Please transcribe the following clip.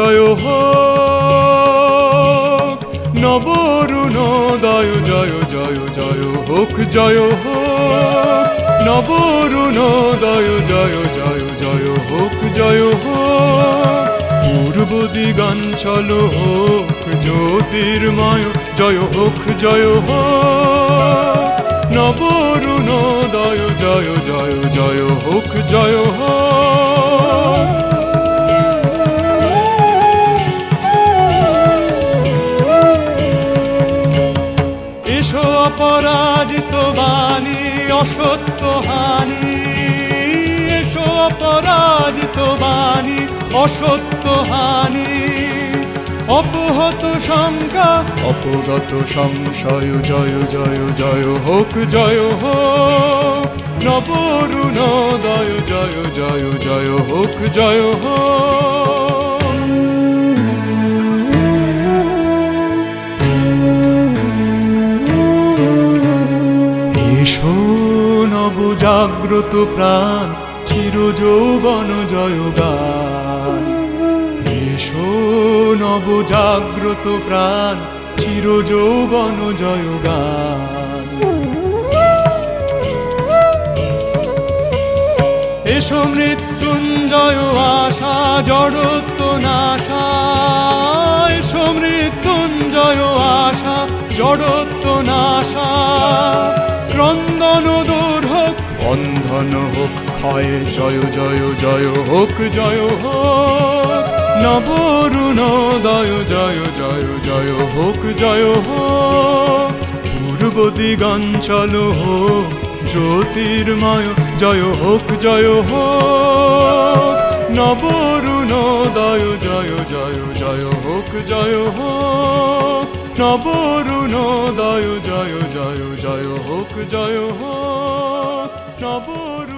জয় হোক, নবরুণোদয় জয় জয় জয় হোক, জয় হোক, নবরুণোদয় জয় জয় জয় হোক, জয় হোক, পূর্ব দিগাঞ্চল হোক জ্যোতির্ময় জয় হোক, জয় হোক, নবরুণোদয় জয় জয় জয় হোক, জয় হোক। এসো অপরাজিত বাণী অসত্য হানি, এসো অপরাজিত বাণী অসত্য হানি, অপহত শঙ্কা অপগত সংশয় জয় জয় জয় হোক, জয় হোক, নবরুণোদয় জয় জয় জয় হোক, জয় হোক। এসো নবজাগ্রত প্রাণ চিরযৌবন জয় গান, এসো নবজাগ্রত প্রাণ চিরযৌবন জয় গান। এসো মৃত্যুঞ্জয় আশা জড়ত্ব নাশা, এসো মৃত্যুঞ্জয় আশা জড়ত্ব নাশা, ক্রন্দন দূর হোক বন্ধন হোক ক্ষয় জয় জয় জয় হোক, জয় হোক, নবরুণোদয় জয় জয় জয় হোক, জয় হোক, পূর্ব দিগাঞ্চল হোক জ্যোতির্ময় জয় হোক, জয় হোক, নবরুণোদয় জয় জয় জয় হোক, জয় হোক, নবরুণোদয় জয় জয় জয় হোক, জয় হোক, নবরুণোদয়।